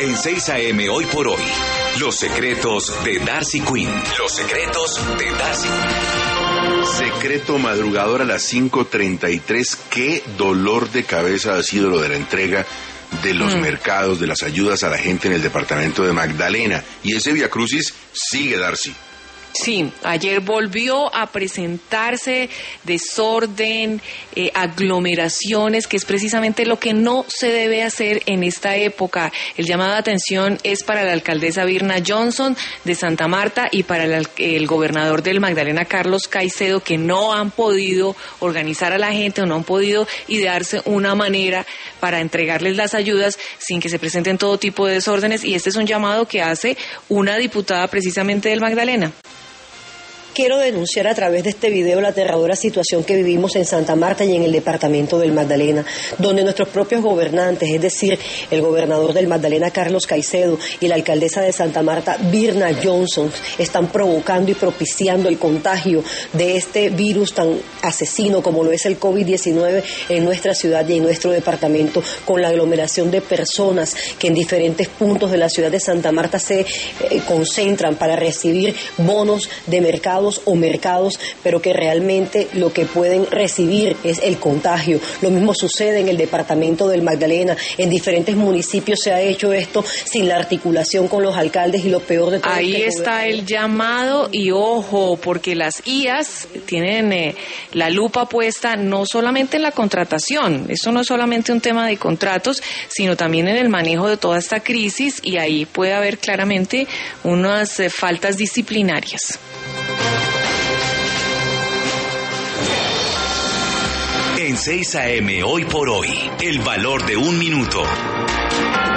En 6 AM hoy por hoy, los secretos de Darcy Quinn. Los secretos de Darcy Quinn. Secreto madrugador a las 5:33. Qué dolor de cabeza ha sido lo de la entrega de los mercados, de las ayudas a la gente en el departamento de Magdalena. Y ese viacrucis sigue, Darcy. Sí, ayer volvió a presentarse desorden, aglomeraciones, que es precisamente lo que no se debe hacer en esta época. El llamado de atención es para la alcaldesa Birna Johnson de Santa Marta y para el gobernador del Magdalena, Carlos Caicedo, que no han podido organizar a la gente o no han podido idearse una manera para entregarles las ayudas sin que se presenten todo tipo de desórdenes. Y este es un llamado que hace una diputada precisamente del Magdalena. Quiero denunciar a través de este video la aterradora situación que vivimos en Santa Marta y en el departamento del Magdalena, donde nuestros propios gobernantes, es decir, el gobernador del Magdalena, Carlos Caicedo, y la alcaldesa de Santa Marta, Birna Johnson, están provocando y propiciando el contagio de este virus tan asesino como lo es el COVID-19 en nuestra ciudad y en nuestro departamento, con la aglomeración de personas que en diferentes puntos de la ciudad de Santa Marta se concentran para recibir bonos de mercados, pero que realmente lo que pueden recibir es el contagio. Lo mismo sucede en el departamento del Magdalena. En diferentes municipios se ha hecho esto sin la articulación con los alcaldes y lo peor de todo. Ahí está el llamado y ojo, porque las IAS tienen la lupa puesta no solamente en la contratación, eso no es solamente un tema de contratos, sino también en el manejo de toda esta crisis, y ahí puede haber claramente unas faltas disciplinarias. En 6 AM hoy por hoy, el valor de un minuto.